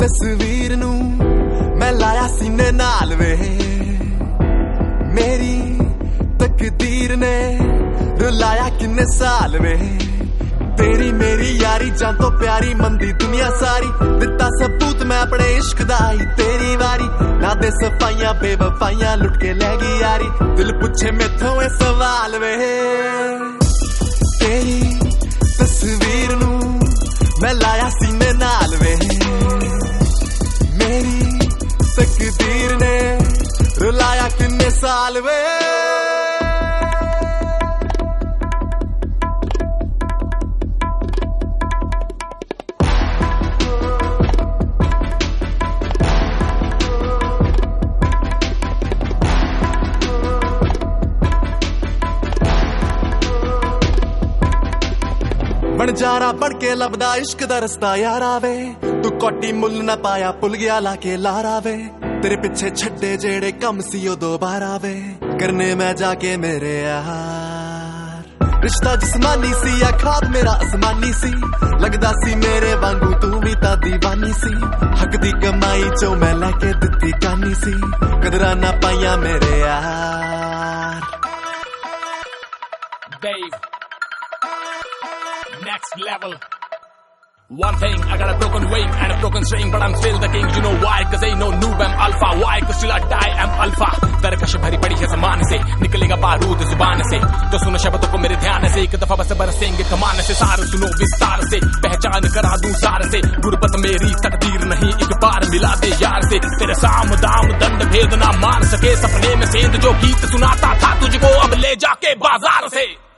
तस्वीर नू मैं लाया सीने नाल वे, मेरी तकदीर ने रुलाया किन्ने साल वे। तेरी मेरी यारी जान तो प्यारी मंदी दुनिया सारी, दिता सबूत मैं अपने इश्क दा ही तेरी वारी। ना दे सफाइयां बेवफाइयां लुट के ले गई यारी, दिल पूछे मैथों ए सवाल वे। तेरी तस्वीर नू मैं लाया सीने नाल वे, मेरी तकदीर ने रुलाया किन्ने साल वे। बनजारा बन के लभदा इश्क दा रस्ता यारा वे, तू कोटी मुल ना पाया भुल गया लाके लारा वे। तेरे पिछे छड्डे जेड़े कम सी ओ दोबारा वे, करने मैं जाके मेरे यार। रिश्ता जिस्मानी सी या ख्वाब मेरा आसमानी सी, लगदा सी मेरे वांगू तू भी ता दीवानी सी। हक दी कमाई चो मैं लेके दित्ती कानी सी, कदरा ना पाइया मेरे यार। Next level. One thing, I got a broken wing and a broken string, but I'm still the king. You know why? Cause ain't no noob, I'm alpha. Why? Cause till I die, I'm alpha. तरकश भरी पड़ी है ज़माने से, निकलेगा बारूद ज़ुबान से। तो सुनो शब्दों को मेरे ध्यान से, एक दफा बस बरसेंगे कमान से। सारे सुनो विस्तार से, पहचान करा दूं सार से। गुरबत मेरी तकदीर नहीं, एक बार मिला दे यार से। तेरे साम दाम दंड भेद ना मान सके, सपने में सेंध जो गीत सुनाता था तुझको, अब ले जाके बाजार से।